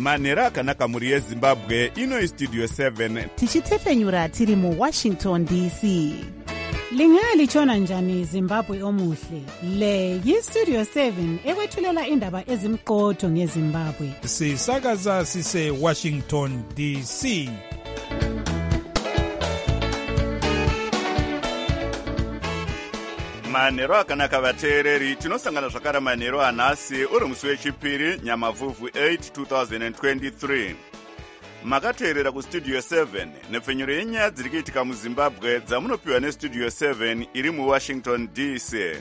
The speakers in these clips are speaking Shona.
manhero akanaka mhuri yezimbabwe. Ino Studio 7 tichitefenyura tiri muWashington DC. Lingalitshona njani Zimbabwe omuhle? Le yiStudio 7 ekwethulela indaba ezimqotho ngeZimbabwe. Sisakaza sise Washington DC. manhero akanaka vateereri, tinosangana zvakare manhero anhasi uri musi wechipiri Nyamavhuvhu 8 2023. Makateerera kuStudio 7 nepfenyuro yenyaya dziri kuitika muZimbabwe dzamunopiwa neStudio 7 iri muWashington DC.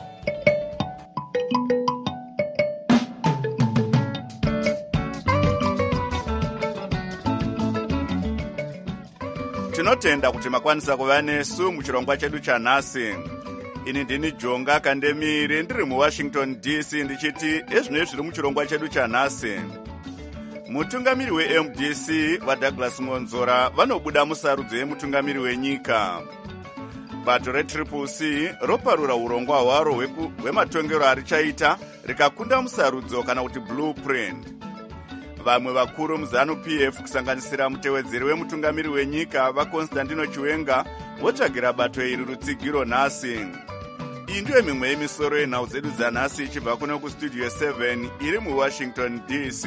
Tinotenda kuti makwanisa kuva nesu muchirongwa chedu chanhasi. Ini ndini Jonga Kandemiri ndiri muWashington DC ndichiti ezvinezvi zviri muchirongwa chedu chanhasi. Mutungamiri weMDC vaDouglas Monzora vanobuda musarudzo yemutungamiri wenyika. Bato reCCC roparura urongwa hwaro hwematongero arichaita rikakunda musarudzo kana kuti blueprint. Vamwe vakuru muZANU-PF kusanganisira mutevedzeri wemutungamiri wenyika vaConstantino Chiwenga votsvagira bato iri rutsigiro nhasi. Iyi ndiyo mimwe yemisoro yenhau dzedu dzanhasi ichibva kuno kuStudio 7 iri muWashington DC.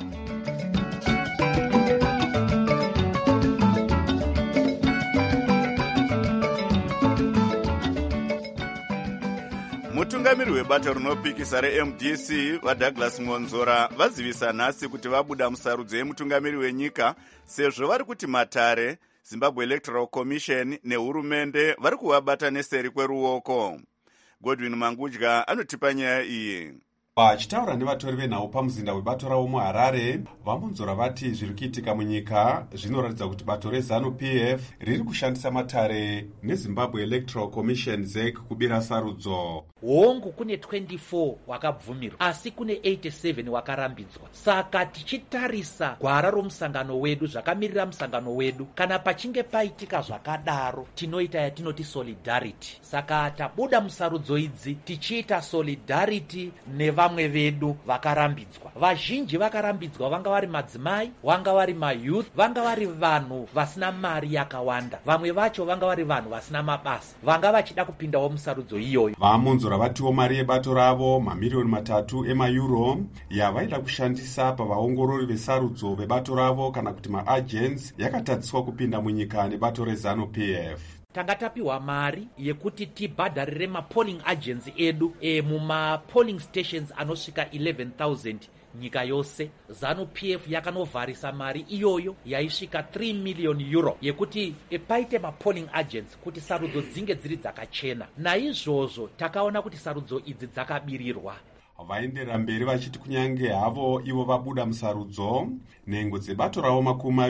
Mutungamiri webato rinopikisa reMDC vaDouglas Monzora vazivisa nhasi kuti vabuda musarudzo yemutungamiri wenyika sezvo vari kuti matare, Zimbabwe Electoral Commission nehurumende vari kuvabata neseri kweruoko. Godwin Mangudya anotipa nyaya iyi. Vachitaura nevatori venhau pamuzinda webato ravo muHarare, vaMonzora vati zviri kuitika munyika zvinoratidza kuti bato reZANU-PF riri kushandisa matare neZimbabwe Electoral Commission ZEC kubira sarudzo. Hongu kune 24 wakabvumirwa asi kune 87 wakarambidzwa. Saka tichitarisa gwara romusangano wedu, zvakamirira musangano wedu, kana pachinge paitika zvakadaro tinoita yatinoti solidarity. Saka tabuda musarudzo idzi tichiita solidarity nevamwe vedu vakarambidzwa. Vazhinji vakarambidzwa vanga vari madzimai, vanga vari mayouth, vanga vari vanhu vasina mari yakawanda. Vamwe vacho vanga vari vanhu vasina mabasa, vanga vachida kupindawo musarudzo iyoyo. Vamonzora vatiwo mari yebato ravo mamiliyoni 3 emaeuro yavaida kushandisa pavaongorori vesarudzo vebato ravo kana kuti maagents yakatadziswa kupinda munyika nebato reZANU-PF. Tanga tapiwa mari yekuti tibhadharire mapolling agents edu mumapolling stations anosvika 11,000 nyika yose. ZANU-PF yakanovharisa mari iyoyo yaisvika 3 million euro yekuti paite mapolling agents kuti sarudzo dzinge dziri dzakachena. Naizvozvo takaona kuti sarudzo idzi dzakabirirwa. Vaendera mberi vachiti kunyange havo ivo vabuda musarudzo, nhengo dzebato ravo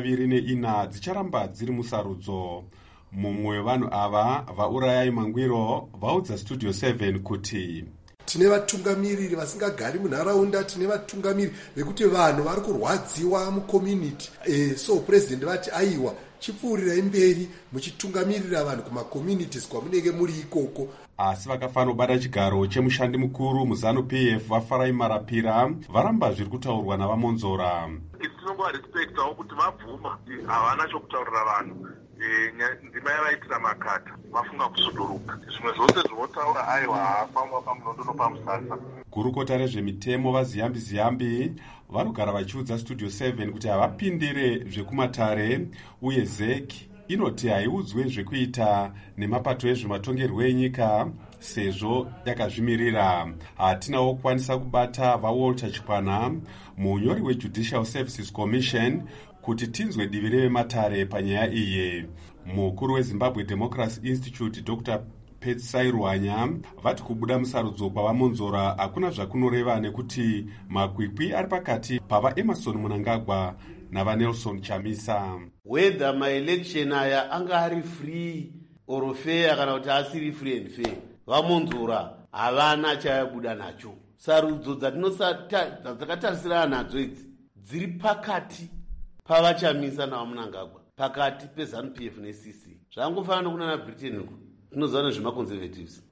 24 dzicharamba dziri musarudzo. Mumwe wevanhu ava vaurayai Mangwiro vaudza Studio 7 kuti tine vatungamiriri vasingagari munharaunda, tine vatungamiriri vekuti vanhu vari kurwadziwa mucommunity. So president vati aiwa chipfuurirai mberi muchitungamirira vanhu kumacommunities kwamunenge muri ikoko. Asi vakafanobata chigaro chemushandi mukuru muZANU-PF vaFarai Marapira varamba zviri kutaurwa navaMonzora. Tinongovarespektawo kuti vabvuma havana chokutaurira vanhu. Ndima yavaitira makata vafunga kusuduruka. Zvimwe zvose zvinotaura aiwa haafamba pamunondo nopamusasa. Gurukota rezvemitemo vaZiyambi vanogara vachiudza Studio 7 kuti havapindire zvekumatare uye ZEC inoti haiudzwe zvekuita nemapato ezvematongerwo enyika sezvo yakazvimirira. Hatinawo kukwanisa kubata vaWalter Chipwana, munyori weJudicial Services Commission, kuti tinzwe divi revematare panyaya iyi. Mukuru weZimbabwe Democracy Institute Dr. Petsai Ruhanya vati kubuda musarudzo kwavaMonzora hakuna zvakunoreva nekuti makwikwi ari pakati pavaEmerson Mnangagwa navaNelson Chamisa. Whether maelection aya anga ari free or fair kana kuti asiri free and fair, vaMonzora havana chayabuda nacho. Sarudzo dzakatarisira nadzo idzi dziri pakati pavaChamisa navaMnangagwa, pakati peZANU-PF neCC. Zvangofanana kunana Britain uku tinoziva nezvemaconservatives.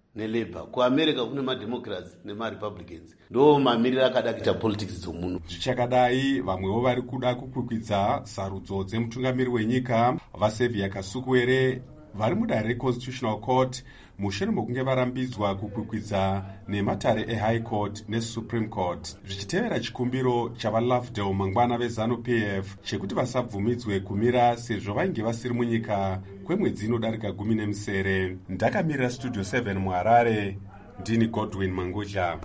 nelabour. Kuamerica kune mademocrats nemarepublicans. Ndo mamiriro akada kuita politics dzomuno. Zvichakadai, vamwewo vari kuda kukwikwidza sarudzo dzemutungamiri wenyika vaSevia Kasukuwere vari mudare reConstitutional Court mushure mokunge varambidzwa kukwikwidza nematare eHigh Court neSupreme Court, zvichitevera chikumbiro chavaLovedale mangwana veZANU-PF chekuti vasabvumidzwe kumira sezvo vainge vasiri munyika kwemwedzi inodarika 17. Ndakamirira Studio 7 muHarare, ndini Godwin Mangudya.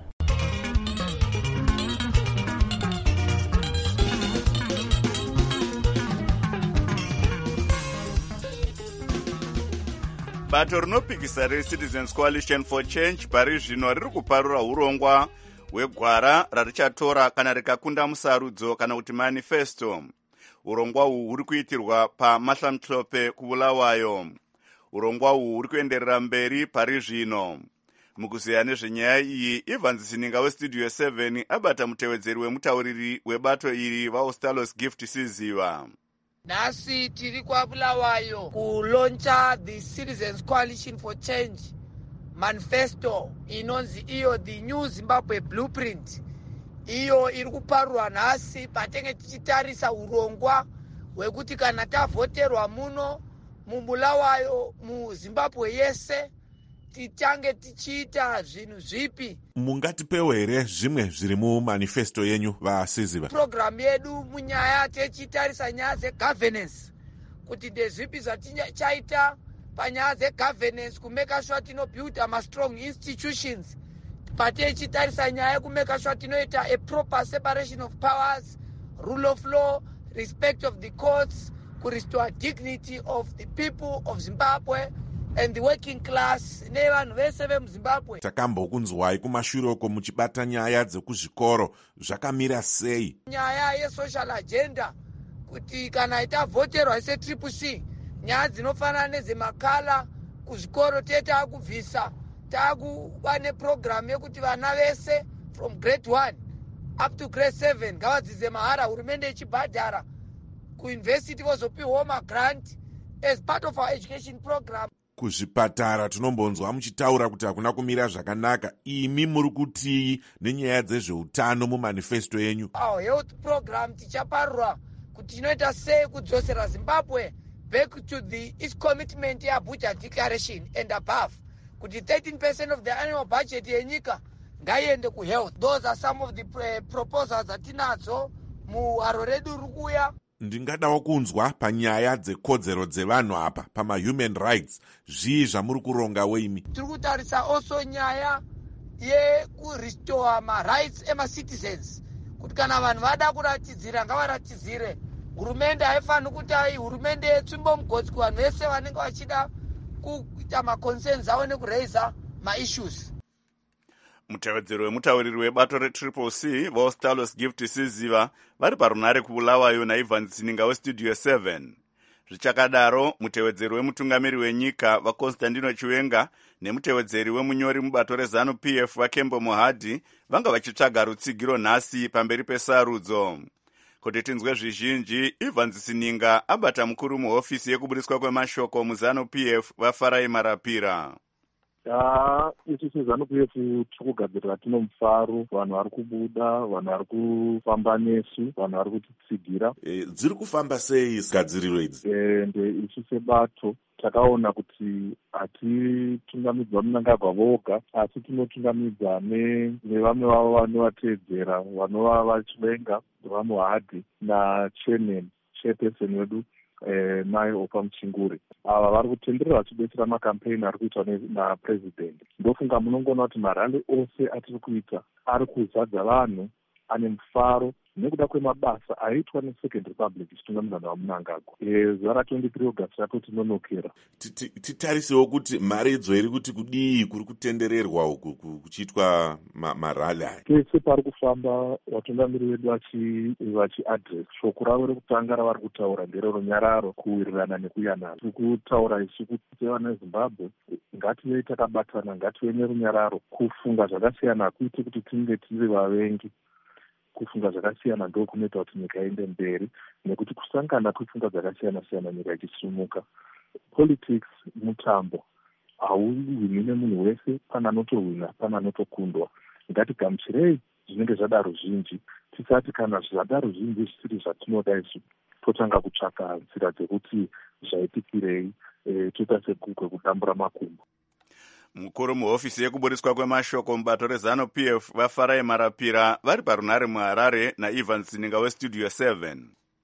Bato rinopikisa reCitizens Coalition for Change pari zvino riri kuparura urongwa hwegwara rarichatora kana rikakunda musarudzo kana kuti manifesto. Urongwa uhu huri kuitirwa paMahlamhlope kuBulawayo. Urongwa uhu huri kuenderera mberi pari zvino. Mukuziya nezvenyaya iyi, Evans Sininga weStudio 7 abata mutevedzeri wemutauriri webato iri vaOstalos Gift Siziva. Nhasi tiri kwaBulawayo kuloncha the Citizens Coalition for Change manifesto inonzi iyo the New Zimbabwe Blueprint. Iyo iri kuparurwa nhasi patenge tichitarisa urongwa hwekuti kana tavhoterwa muno muBulawayo muZimbabwe yese tichange tichiita zvinhu zvipi. Mungatipewo here zvimwe zviri mumanifesto yenyu vaSiziva? Program yedu munyaya techitarisa nyaya dzegovernance kuti ndezvipi zvatichaita panyaya dzegovernance kumeka sure tinobuilda ma-strong institutions, patechitarisa nyaya yekumeka sure tinoita a proper separation of powers, rule of law, respect of the courts, kurestore dignity of the people of Zimbabwe and the working class nevanhu vese vemuZimbabwe. Takambokunzwai kumashuroko muchibata nyaya dzekuzvikoro, zvakamira sei? Nyaya yesocial agenda kuti kana itavhoterwa seCCC, nyaya dzinofanana nedzemakala kuzvikoro tetakubvisa, takuva neprogramu yekuti vana vese from grade 1 up to grade 7 ngavadzidze mahara, hurumende ichibhadhara, kuuniversity vozopiwawo magrant as part of our education program. Kuzvipatara tinombonzwa muchitaura kuti hakuna kumira zvakanaka. Imi muri kutii nenyaya dzezveutano mumanifesto yenyu? Our health program tichaparura kuti tinoita sei kudzosera Zimbabwe back to its commitment yeAbuja Declaration and above, kuti 13% of the annual budget yenyika ngaiende kuhealth. Those are some of the proposals dzatinadzo muharo redu rikuya. Ndingadawo kunzwa panyaya dzekodzero dzevanhu apa pama-human rights, zvii zvamuri kuronga weimi? Tiri kutarisa also nyaya yekurestore ma-rights ema-citizens, kuti kana vanhu vada kuratidzira ngavaratidzire. Hurumende haifaniri kuti hurumende yetsvimbo mugodzi kuvanhu vese vanenge vachida kuita ma-concerns avo nekuraiza ma-issues. Mutevedzeri wemutauriri webato reCCC vaOstalos Gift Siziva vari parunare kuBulawayo naEvans Sininga weStudio 7. Zvichakadaro, mutevedzeri wemutungamiri wenyika vaConstantino Chiwenga nemutevedzeri wemunyori mubato reZANU-PF vaKembo Mohadhi vanga vachitsvaga rutsigiro nhasi pamberi pesarudzo. Kuti tinzwe zvizhinji, Evans Sininga abata mukuru muhofisi yekubudiswa kwemashoko muZANU-PF vaFarai Marapira. Isu seZANU-PF tirikugadzirira tino mufaro, vanhu vari kubuda, vanhu vari kufamba nesu, vanhu vari kutitsigira. Dziri kufamba sei gadziriro idzi? Isu sebato takaona kuti hatitungamidzwa Mnangagwa voga, asi tinotungamidza nevamwe vavo vanovateedzera, vanova vaChiwenga, vaMohadhi chairperson wedu Mai Opa Muchinguri. Ava vari kutenderera vachibetsera makampeni ari kuitwa napresident. Ndofunga munongoona kuti marali ose atiri kuita ari kuzadza vanhu ane mufaro nekuda kwemabasa aitwa neSecond Republic ichitungamirwa naMnangagwa. Zuva ra23 August ratotinonokera. Titarisewo kuti mari idzo iri kuti kudii kuri kutendererwa uku kuchiitwa marali aya. Pese pari kufamba vatungamiri vedu vachiadress shoko ravo rekutanga ravari kutaura ndererunyararo, kuwirirana nekuyanana. Tiri kutaura isu kuti vana veZimbabwe ngative takabatana, ngative nerunyararo, kufunga zvakasiyana kuite kuti tinge tiri vavengi. Kufunga zvakasiyana ndo kunoita kuti nyika iende mberi, nekuti kusangana kwefunga dzakasiyana siyana nyika ichisimuka. Politics mutambo, hauwini nemunhu wese, pana anotowina pana anotokundwa. Ngatigamuchirei zvinenge zvadaro zvinji, tisati kana zvadaro zvinji zvisiri zvatinoda isu, totanga kutsvaka nzira dzekuti zvaitikirei, toita sekukwe kudambura makumbo. Mukuru muhofisi yekuburiswa kwemashoko mubato rezano PF vafarai Marapira vari parunare muHarare naIvan Sininga weStudio 7.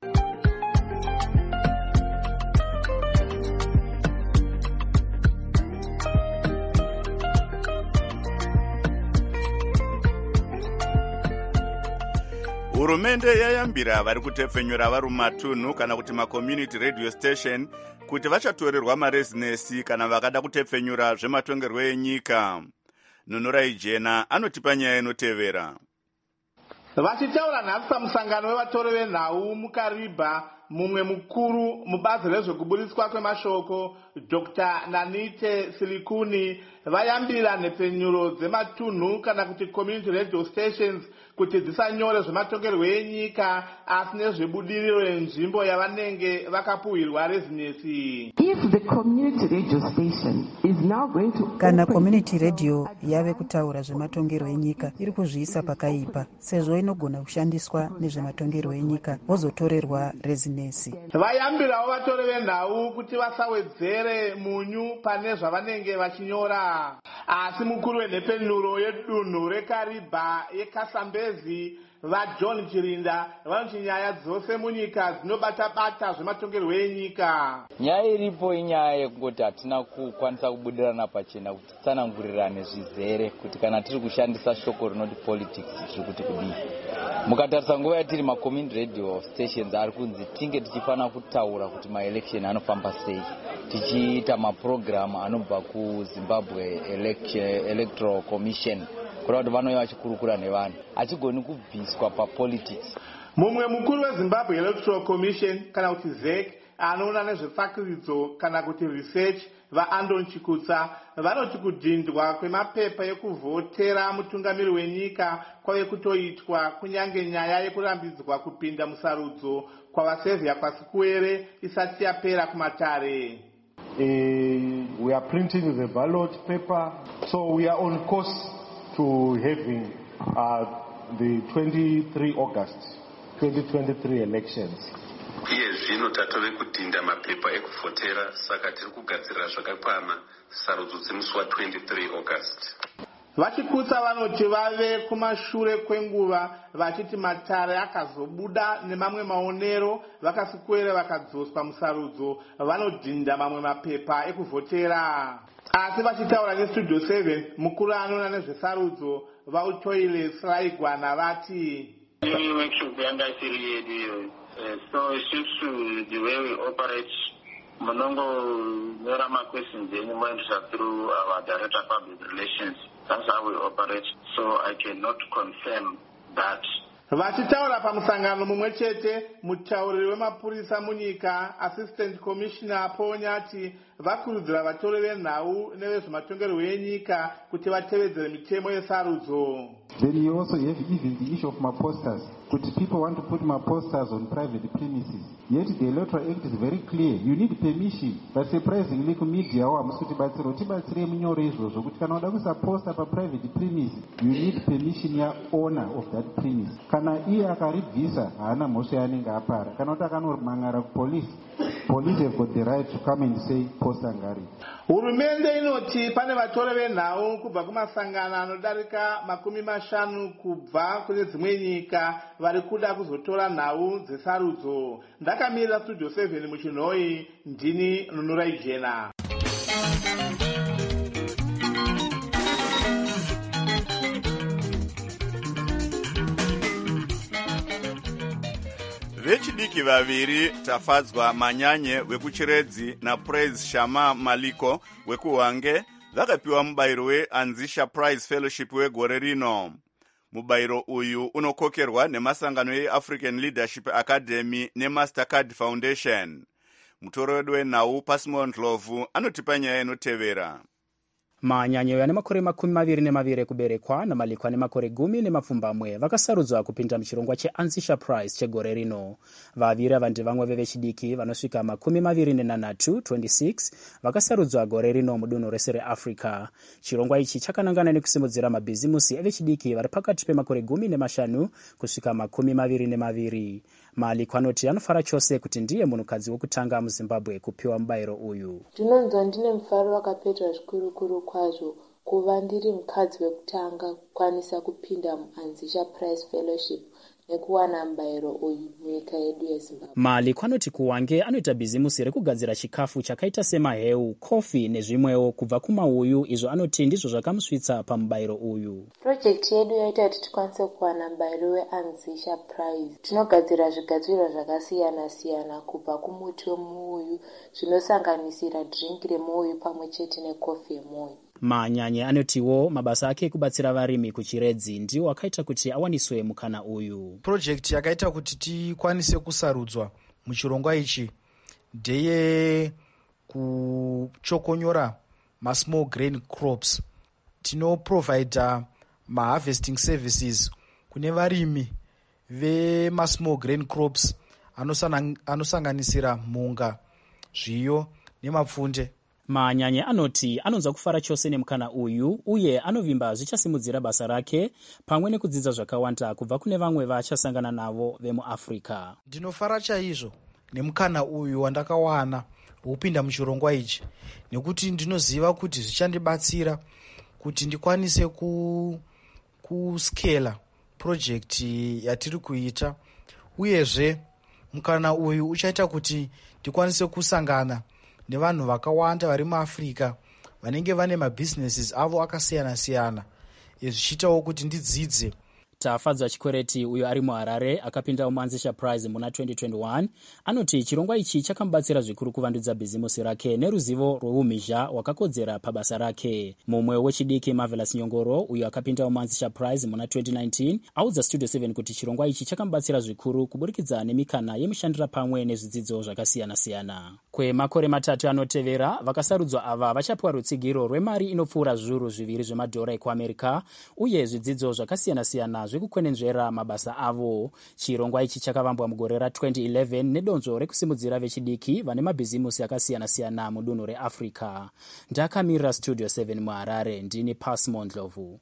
Hurumende yayambira vari kutepfenyura vari mumatunhu kana kuti macommunity radio station kuti vachatorerwa marezinesi kana vakada kutepfenyura zvematongerwo enyika. Nunurai Jena anotipa nyaya inotevera. Vachitaura nhasi pamusangano wevatori venhau muKariba, mumwe mukuru mubazi rezvekuburiswa kwemashoko Dr. Nanite Silikuni vayambira nhepfenyuro dzematunhu kana kuti community radio stations kuti dzisanyore zvematongerwo enyika asi nezvebudiriro yenzvimbo yavanenge vakapuhwirwa rezinesi. Kana community radio yave kutaura zvematongerwo enyika iri kuzviisa pakaipa, sezvo inogona kushandiswa nezvematongerwo enyika vozotorerwa rezinesi. Vayambirawo vatori venhau kuti vasawedzere munyu pane zvavanenge vachinyora. Asi mukuru wenhepfenyuro yedunhu reKariba yeKasambezi vaJohn Chirinda vanoti nyaya dzose munyika dzinobata-bata zvematongerwo enyika. Nyaya iripo inyaya yekungoti hatina kukwanisa kubudirana pachena kuti tsanangurirane zvizere kuti kana tiri kushandisa shoko rinoti politics zviri kuti kudii. Mukatarisa nguva yatiri macommunity radio stations ari kunzi tinge tichifana kutaura kuti maelection anofamba sei, tichiita maprogram anobva kuZimbabwe Electoral Commission kureva kuti vanouya vachikurukura nevanhu achigoni kubviswa papolitics. Mumwe mukuru weZimbabwe Electoral Commission kana kuti ZEC anoona nezvetsvakiridzo kana kuti research vaAndon Chikutsa vanoti kudhindwa kwemapepa ekuvhotera mutungamiri wenyika kwave kutoitwa kunyange nyaya yekurambidzwa kupinda musarudzo kwavasevhia kwasikuwere isati yapera kumatare. We are printing the ballot paper, so we are on course to having the 23 August 2023 elections. Iye zvino tatove kudhinda mapepa ekuvhotera, saka tiri kugadzirira zvakakwana sarudzo dzemusi wa23 August. Vachikutsa vanoti vave kumashure kwenguva vachiti matare akazobuda nemamwe maonero vakasikuwere vakadzoswa musarudzo vanodhinda mamwe mapepa ekuvhotera. Asi vachitaura neStudio 7 mukuru anoona nezvesarudzo vautoile Sraigwana vati so it seems to the way we operate, there are questions anymore through our Director of Public Relations. That's how we operate. So I cannot confirm that. Vachitaura pamusangano mumwe chete, mutauriri wemapurisa munyika Assistant Commissioner Ponyati vakurudzira vatori venhau nevezvematongerwo enyika kuti vatevedzere mitemo yesarudzo. Then you also have even the issue of maposters. Kuti people want to put maposters on private premises. Yet the Electoral Act is very clear. You need permission. But surprisingly, media tibatsire munyore izvozvo kuti kana uda kuisa poster pa private premise, you need permission ya owner of that premise. Kana iye akaribvisa haana mhosva yaanenge apara. Kana kuti akanomangara kupolice, police have got the right to come and say poster ngari. Hurumende inoti pane vatori venhau kubva kumasangano anodarika 50 kubva kune dzimwe nyika vari kuda kuzotora nhau dzesarudzo. Ndakamirira Studio 7 muchinhoi, ndini Nunurai Jena. Vechidiki vaviri tafadzwa Manyanye wekuchiredzi naPraise Shama Maliko wekuhwange vakapiwa mubayiro weAnzisha Prize Fellowship wegore rino. Mubayiro uyu unokokerwa nemasangano eAfrican Leadership Academy neMastercard Foundation. Mutoro wedu wenhau Pasimon Ndlovu anotipa nyaya inotevera. manyanyeyo ane makore 22 ekuberekwa namaliko ane makore 10 vakasarudzwa kupinda muchirongwa cheanzisha prize chegore rino. Vaviri ava ndevamwe vevechidiki vanosvika 26 vakasarudzwa gore rino mudunhu rese reafrica. Chirongwa ichi chakanangana nekusimudzira mabhizimusi evechidiki vari pakati pemakore 15 kusvika 22. Maliko anoti anofara chose kuti ndiye munhukadzi wokutanga muzimbabwe kupiwa mubayiro uyu. Ndinonzwa ndine mufaro wakapetwa zvikuru kwazvo kuva ndiri mukadzi wekutanga kukwanisa kupinda muanzisha prize fellowship nekuwana mubayiro uyu munyika yedu yezimbabwe. Maliko anoti kuwange anoita bhizimusi rekugadzira chikafu chakaita semaheu, kofi nezvimwewo kubva kumauyu, izvo anoti ndizvo zvakamusvitsa pamubayiro uyu. Project yedu yaita kuti tikwanise kuwana mubayiro weanzisha prize. Tinogadzira zvigadzirwa zvakasiyana kubva kumuti wemuuyu zvinosanganisira drink remuuyu pamwe chete nekofi yemuuyu. Manyanye anotiwo mabasa ake ekubatsira varimi kuchiredzi ndiwo akaita kuti awaniswe mukana uyu. Project yakaita kuti tikwanise kusarudzwa muchirongwa ichi ndeye kuchokonyora small grain crops. Tinoprovide harvesting services kune varimi small grain crops anosanganisira mhunga, zviyo nemapfunde. Manyanye anoti anonzwa kufara chose nemukana uyu uye anovimba zvichasimudzira basa rake pamwe nekudzidza zvakawanda kubva kune vamwe vaachasangana navo vemuAfrica. Ndinofara chaizvo nemukana uyu wandakawana wokupinda muchirongwa ichi nekuti ndinoziva kuti zvichandibatsira kuti ndikwanise kuskela project yatiri kuita, uyezve mukana uyu uchaita kuti ndikwanise kusangana nevanhu vakawanda vari muAfrica vanenge vane mabhizinesis avo akasiyana-siyana, zvichiitawo kuti ndidzidze. Tafadzwa Chikwereti uyo ari muHarare akapinda muanzisha prize muna 2021 anoti chirongwa ichi chakamubatsira zvikuru kuvandudza bhizimusi rake neruzivo rwoumhizha hwakakodzera pabasa rake. Mumwe wechidiki Marvelous Nyongoro uyo akapinda muanzisha prize muna 2019 audza Studio 7 kuti chirongwa ichi chakamubatsira zvikuru kuburikidza nemikana yemushandira pamwe nezvidzidzo zvakasiyana-siyana. Kwemakore 3 anotevera vakasarudzwa ava vachapiwa rutsigiro rwemari inopfuura zviuru 2 zvemadhora ekuAmerica uye zvidzidzo zvakasiyana-siyana zvekukwenenzvera mabasa avo. Chirongwa ichi chakavambwa mugore ra2011 nedonzvo rekusimudzira vechidiki vane mabhizimusi akasiyana-siyana mudunhu reAfrica. Ndakamirira Studio 7 muHarare, ndini Pasmo Ndlovu.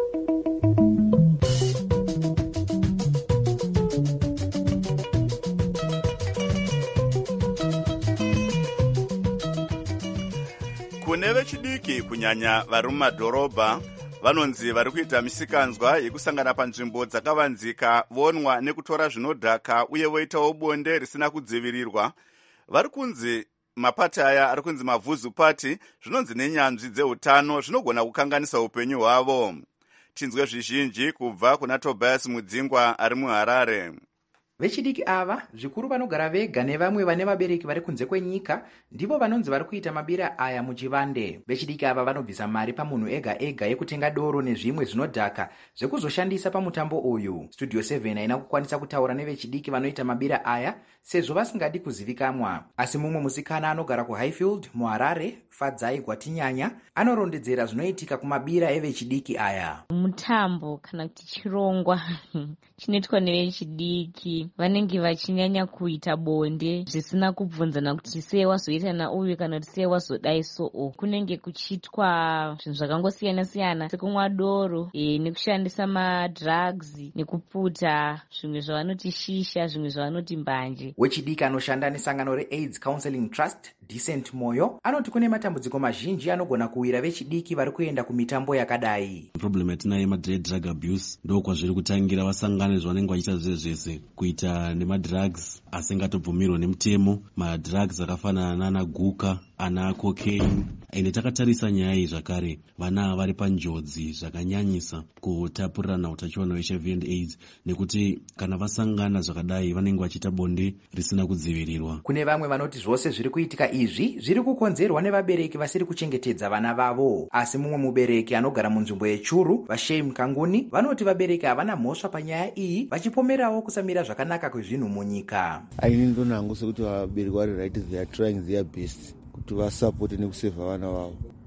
Kune vechidiki kunyanya vari mumadhorobha vanonzi vari kuita misikanzwa yekusangana panzvimbo dzakavanzika, vonwa nekutora zvinodhaka uye voitawo bonde risina kudzivirirwa. Vari kunzi mapati aya ari kunzi mavhuzu pati, zvinonzi nenyanzvi dzeutano zvinogona kukanganisa upenyu hwavo. Tinzwe zvizhinji kubva kuna Tobias Mudzingwa ari muHarare. Vechidiki ava zvikuru vanogara vega nevamwe vane vabereki vari kunze kwenyika ndivo vanonzi vari kuita mabira aya muchivande. Vechidiki ava vanobvisa mari pamunhu ega ega yekutenga doro nezvimwe zvinodhaka zvekuzoshandisa pamutambo uyu. Studio 7 haina kukwanisa kutaura nevechidiki vanoita mabira aya sezvo vasingadi kuzivikanwa. Asi mumwe musikana anogara kuHighfield muHarare, Fadzai Gwatinyanya, anorondedzera zvinoitika kumabira evechidiki aya. Mutambo kana kuti chirongwa chinoitwa nevechidiki vanenge vachinyanya kuita bonde zvisina kubvunzana kuti sei wazoita nauyu kana kuti sei wazodai so. Kunenge kuchitwa zvinhu zvakangosiyana-siyana sekumwa doro, nekushandisa madrugs, nekuputa zvimwe zvavanoti shisha, zvimwe zvavanoti mbanje. Wechidiki anoshanda nesangano reAIDS Counseling Trust, Decent Moyo, anoti kune matambudziko mazhinji anogona kuwira vechidiki vari kuenda kumitambo yakadai. Problem yatinayo yemadrug abuse ndokwazviri kutangira vasangane zvanenge vachiita zvese kuita nemadrugs asingatobvumirwa nemutemo, madrugs akafanana nana guka, ana cocaine. Ende takatarisa nyaya iyi zvakare, vana vari panjodzi zvakanyanyisa kutapurirana utachiona HIV and AIDS nekuti kana vasangana zvakadai vanenge vachiita bonde risina kudzivirirwa. Kune vamwe vanoti zvose zviri kuitika izvi zviri kukonzerwa nevabereki vasiri kuchengetedza vana vavo. Asi mumwe mubereki anogara munzvimbo yechuru, Vashem Kanguni, vanoti vabereki havana mhosva panyaya iyi, vachipomerawo kusamira zvakanaka kwezvinhu munyika. Aini ndonangu sekuti vabereki vari right, they are trying their best kuti vasapoti nekusevha vana vavo,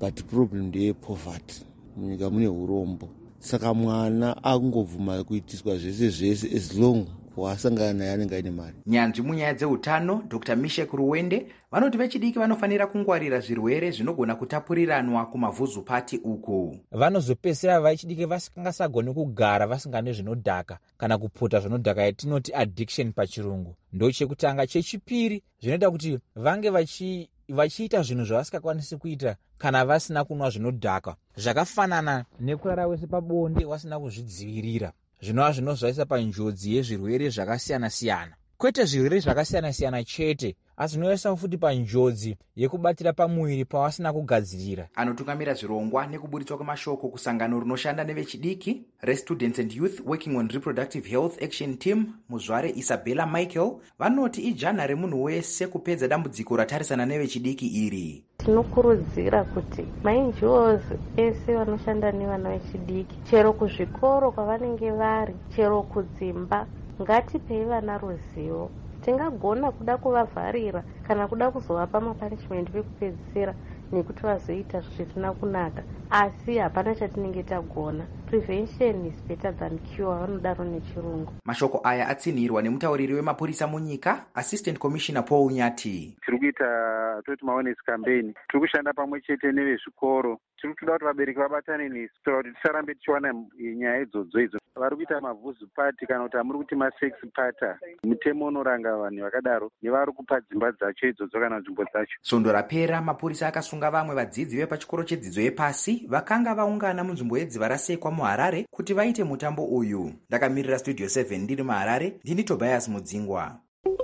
but problem ndeyepoverty. Munyika mune urombo, saka mwana akungobvuma kuitiswa zvese zvese as long wasangana naye anenge aine mari. Nyanzvi munyaya dzeutano Dr. Mishek Ruwende vanoti vechidiki vanofanira kungwarira zvirwere zvinogona kutapuriranwa kumavhuzupati uku. Vanozopedzisira vechidiki vasingasagoni kugara vasingane zvinodhaka kana kupota zvinodhaka yatinoti addiction pachirungu. Ndo chekutanga. Chechipiri, zvinoita kuti vange vachiita zvinhu zvavasingakwanisi kuita kana vasina kunwa zvinodhaka, zvakafanana nekurara wese pabonde wasina kuzvidzivirira. Zvinova zvinozvaisa panjodzi yezvirwere zvakasiyana-siyana. Kwete zvirwere zvakasiyana-siyana chete, asi zvinoisa futi panjodzi yekubatira pamuviri pawasina kugadzirira. Anotungamira zvirongwa nekubuditswa kwemashoko kusangano rinoshanda nevechidiki reStudents and Youth Working on Reproductive Health Action Team, Muzvare Isabella Michael, vanoti ijana remunhu wese kupedza dambudziko ratarisana nevechidiki iri. Tinokurudzira kuti maNGOs ese vanoshanda nevana vechidiki, chero kuzvikoro kwavanenge vari, chero kudzimba, ngatipei vana ruzivo. Tingagona kuda kuvavharira kana kuda kuzovapa mapunishment pekupedzisira nekuti vazoita zvisina kunaka, asi hapana chatinenge tagona. Prevention is better than cure, vanodaro nechirungu. Mashoko aya atsinhirwa nemutauriri wemapurisa munyika, Assistant Commissioner Paul Nyati. Tiri kuita toti awareness campaign, tiri kushanda pamwe chete nevezvikoro, tiri kuda kuti vabereki vabatane nesu kuitira kuti tisarambe tichiwana nyaya idzodzo idzo. Vari kuita mavhuzupati kana kuti hamuri kuti masex pata, mutemo unoranga vanhu vakadaro nevari kupa dzimba dzacho idzodzo kana nzvimbo dzacho. Svondo rapera mapurisa akasunga vamwe vadzidzi vepachikoro chedzidzo yepasi vakanga vaungana munzvimbo yedziva rasekwa muHarare kuti vaite mutambo uyu. Ndakamirira Studio 7 ndiri muHarare, ndini Tobias Mudzingwa.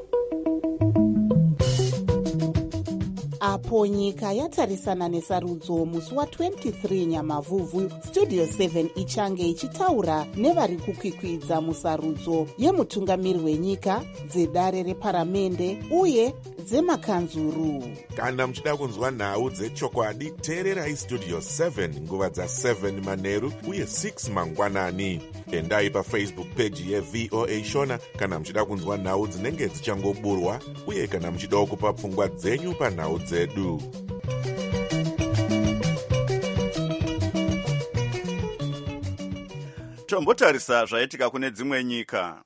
Apo nyika yatarisana nesarudzo musi wa23 Nyamavhuvhu, Studio 7 ichange ichitaura nevari kukwikwidza musarudzo yemutungamiri wenyika, dzedare reparamende uye dzemakanzuru. Kana muchida kunzwa nhau dzechokwadi, teererai Studio 7 nguva dza7 manheru uye 6 mangwanani. Endai paFacebook page yeVOA Shona kana muchida kunzwa nhau dzinenge dzichangoburwa uye kana muchida kupa pfungwa dzenyu panhau dzedu. Tombotarisa zvaitika kune dzimwe nyika.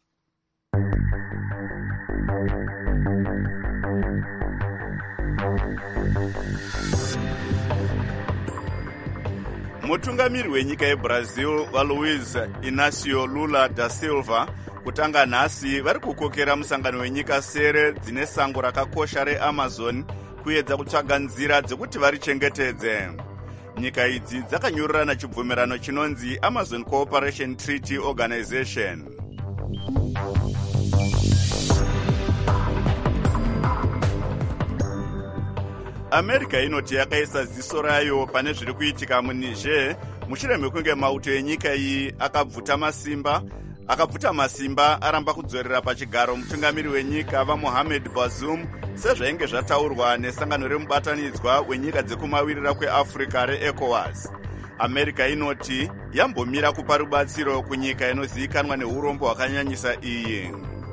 Mutungamiri wenyika yeBrazil vaLuiz Inacio Lula da Silva kutanga nhasi vari kukokera musangano wenyika sere dzine sango rakakosha reAmazon kuedza kutsvaga nzira dzekuti varichengetedze. Nyika idzi dzakanyorerana chibvumirano chinonzi Amazon Cooperation Treaty Organization. America inoti yakaisa ziso rayo pane zviri kuitika muNiger mushure mekunge mauto enyika iyi akabvuta masimba aramba kudzorera pachigaro mutungamiri wenyika vaMohamed Bazoum sezvainge zvataurwa nesangano remubatanidzwa wenyika dzekumawirira kweAfrica reECOWAS. America inoti yambomira kupa rubatsiro kunyika inozivikanwa neurombo hwakanyanyisa iyi.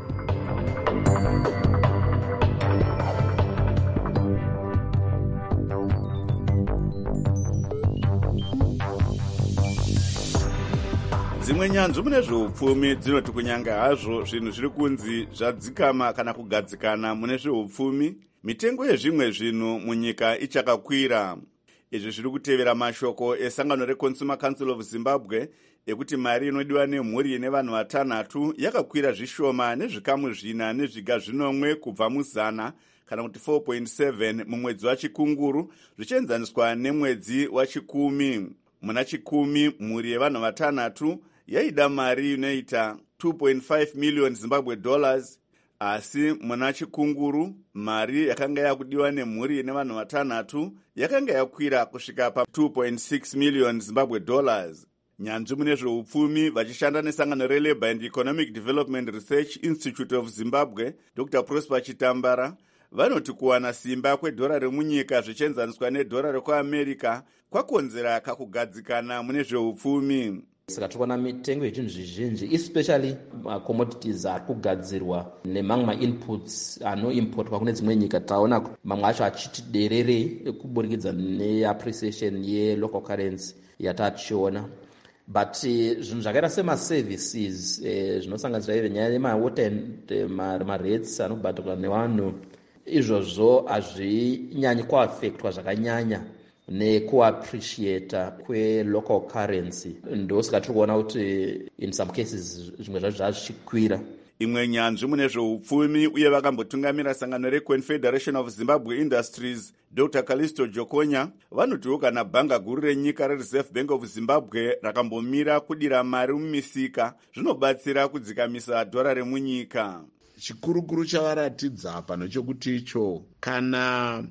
Dzimwe nyanzvi mune zveupfumi dzinoti kunyanga hazvo zvinhu zviri kunzi zvadzikama kana kugadzikana mune zveupfumi, mitengo yezvimwe zvinhu munyika ichakakwira. Izvi zviri kutevera mashoko esangano reConsumer Council of Zimbabwe ekuti mari inodiwa nemhuri nevanhu vatanhatu yakakwira zvishoma nezvikamu 4 nezviga 10 kubva muzana kana kuti 4.7 mumwedzi waChikunguru zvichienzaniswa nemwedzi waChikumi. Muna Chikumi mhuri yevanhu vatanhatu yaida mari inoita 2.5 million Zimbabwe dollars, asi muna Chikunguru mari yakanga yakudiwa nemhuri nevanhu vatanhatu yakanga yakwira kusvika pa 2.6 million Zimbabwe dollars. Nyanzvi mune zveupfumi vachishanda nesangano reLabour and Economic Development Research Institute of Zimbabwe, Dr. Prosper Chitambara, vanoti kuwana simba kwedhora remunyika zvichienzaniswa nedhora rekuAmerica kwakonzera kakugadzikana mune zveupfumi. saka tikuona mitengo yechinhu zvizhinji especially macommodities ari kugadzirwa nemamwe mainputs anoimportwa kune dzimwe nyika. taona kuti mamwe acho achiti derere kuburikidza neappreciation yelocal currency yatatichiona. But zvinhu zvakaita semaservices zvinosanganisira ive nyaya yemawater and marates anobhadharwa nevanhu, izvozvo hazvinyanyi kuaffectwa zvakanyanya nekuappreciata kwelocal currency. Ndosaka tiri kuona kuti in some cases zvimwe zvacho zvazvichikwira. Imwe nyanzvi mune zveupfumi uye vakambotungamira sangano reConfederation of Zimbabwe Industries, Dr. Callisto Jokonya, vanotiwo kana bhanga guru renyika reReserve Bank of Zimbabwe rakambomira kudira mari mumisika zvinobatsira kudzikamisa dhora remunyika. Chikurukuru chavaratidza pano chokuti icho kana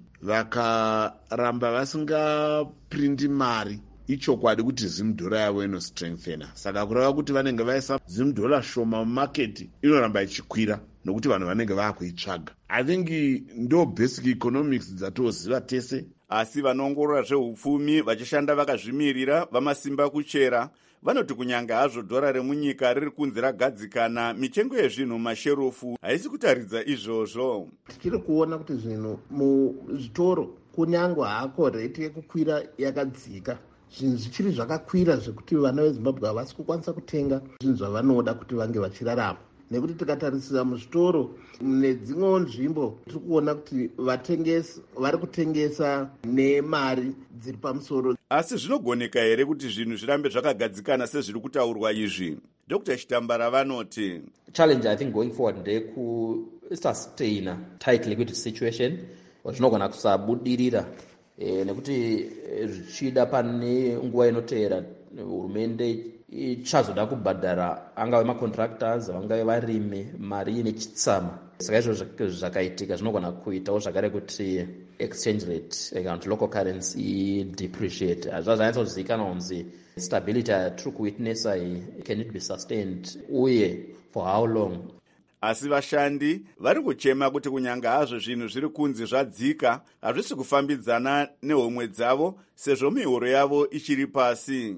vakaramba vasingaprinti mari ichokwadi kuti zimudhora yavo inostrengthena. Saka kureva kuti vanenge vaisa zimudhora shoma mumaketi inoramba ichikwira nokuti vanhu vanenge vakuitsvaga. I think ndo basic economics dzatoziva tese. Asi vanoongorora zveupfumi vachishanda vakazvimirira vamasimba kuchera vanoti kunyanga hazvo dhora remunyika riri kunzi ragadzikana, mitengo yezvinhu masherufu haisi kutaridza izvozvo. Tichiri kuona kuti zvinhu muzvitoro kunyangwa hako rate yekukwira yakadzika, zvinhu zvichiri zvakakwira zvekuti vana veZimbabwe havasi kukwanisa kutenga zvinhu zvavanoda kuti vange vachirarama. Nekuti tikatarisira muzvitoro nedzimwewo nzvimbo tiri kuona kuti vatengesi vari kutengesa nemari dziri pamusoro. Asi zvinogoneka here kuti zvinhu zvirambe zvakagadzikana sezviri kutaurwa izvi? Dr. Chitambara vanoti challenge I think going forward ndekusustain tight liquidity situation zvinogona kusabudirira nekuti zvichida pane nguva inoteera hurumende ichazoda kubhadhara angave macontractors vangave varimi mari nechitsama. Saka izvo zvakaitika zvinogona kuitawo zvakare kuti exchange rate kana kuti local currency depreciate. Hazva zvanyatsozivikanwa kunzi stability yatiri kuwitnessa can it be sustained uye for how long. Asi vashandi vari kuchema kuti kunyanga hazvo zvinhu zviri kunzi zvadzika hazvisi kufambidzana nehomwe dzavo sezvo mihoro yavo ichiri pasi.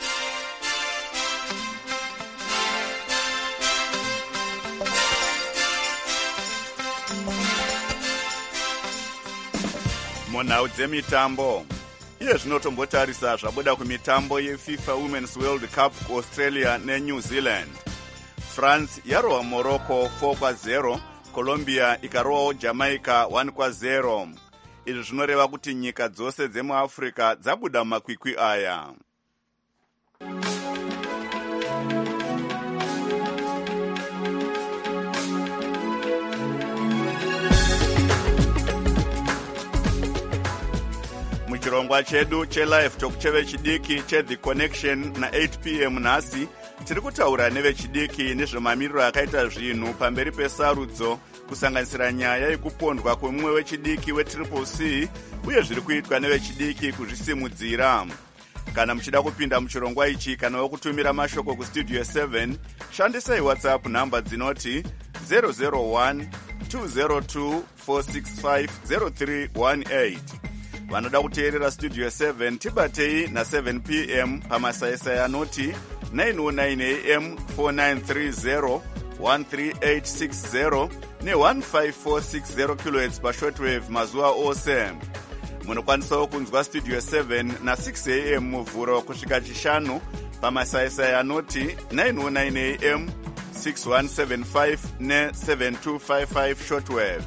Munhau dzemitambo, iye zvinotombotarisa zvabuda kumitambo yeFIFA Women's World Cup kuAustralia neNew Zealand. France yarowa Morocco 4-0, Colombia ikarowawo Jamaica 1-0. Izvi zvinoreva kuti nyika dzose dzemuAfrica dzabuda makwikwi aya. Muchirongwa chedu chelive talk chevechidiki cheThe Connection na8 p.m. nhasi tiri kutaura nevechidiki nezvemamiriro akaita zvinhu pamberi pesarudzo kusanganisira nyaya yekupondwa kwemumwe wechidiki weCCC uye zviri kuitwa nevechidiki kuzvisimudzira. Kana muchida kupinda muchirongwa ichi kana wokutumira mashoko kustudio 7 shandisai WhatsApp namba dzinoti 001 202 465 0318. Vanoda kuteerera studio 7 tibatei na7 p.m. pamasaisai anoti 909 am 4930 13860 ne15460 kHz pashortwave mazuva ose. Munokwanisawo kunzwa studio 7 na6 am muvhuro kusvika chishanu pamasaisai anoti 909 am 6175 ne7255 shortwave.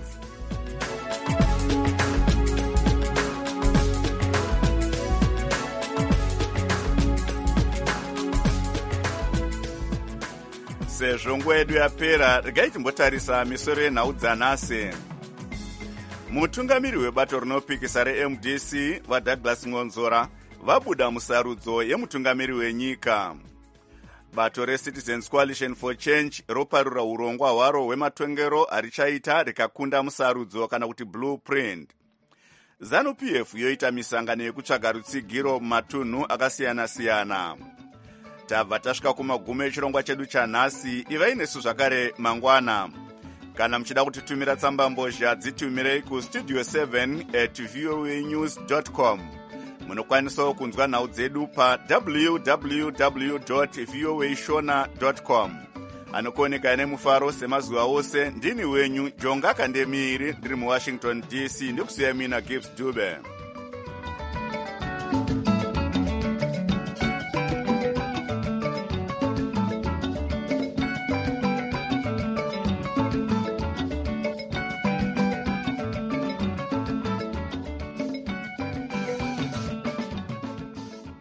Sezvo nguva yedu yapera, regai timbotarisa misoro yenhau dzanhasi. Mutungamiri webato rinopikisa reMDC vaDouglas Ngonzora vabuda musarudzo yemutungamiri wenyika. Bato reCitizens Coalition for Change roparura urongwa hwaro hwematongero harichaita rikakunda musarudzo kana kuti blueprint. ZANU-PF yoita misangano yekutsvaga rutsigiro mumatunhu akasiyana-siyana. Tabva tasvika kumagumo echirongwa chedu chanhasi. Ivai nesu zvakare mangwana. Kana muchida kutitumira tsamba mbozha dzitumirei kustudio7@voanews.com. munokwanisawo kunzwa nhau dzedu pa www.voashona.com. anokuoneka nemufaro semazuva ose. Ndini wenyu Jonga Kandemiri, ndiri muWashington DC, ndikusiya mina Gibbs Dube.